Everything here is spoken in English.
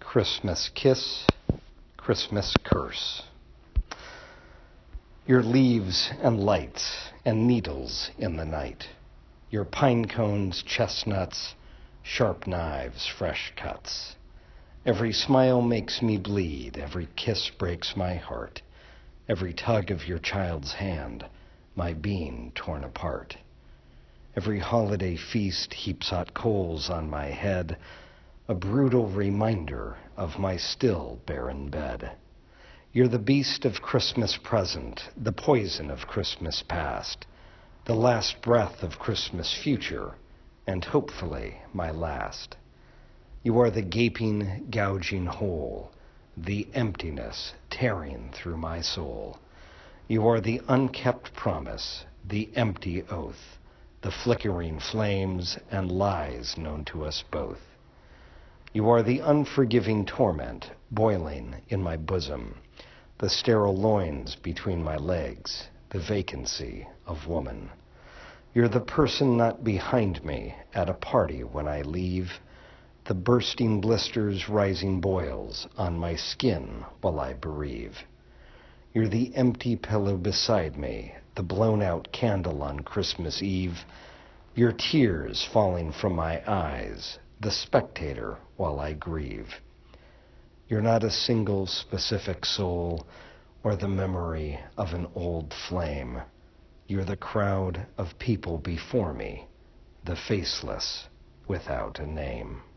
Christmas kiss, Christmas curse. Your leaves and lights and needles in the night. Your pine cones, chestnuts, sharp knives, fresh cuts. Every smile makes me bleed, every kiss breaks my heart. Every tug of your child's hand, my being torn apart. Every holiday feast heaps hot coals on my head, a brutal reminder of my still barren bed. You're the beast of Christmas present, the poison of Christmas past, the last breath of Christmas future, and hopefully my last. You are the gaping, gouging hole, the emptiness tearing through my soul. You are the unkept promise, the empty oath, the flickering flames and lies known to us both. You are the unforgiving torment boiling in my bosom, the sterile loins between my legs, the vacancy of woman. You're the person not behind me at a party when I leave, the bursting blisters rising boils on my skin while I bereave. You're the empty pillow beside me, the blown-out candle on Christmas Eve, your tears falling from my eyes, the spectator while I grieve. You're not a single specific soul or the memory of an old flame. You're the crowd of people before me, the faceless without a name.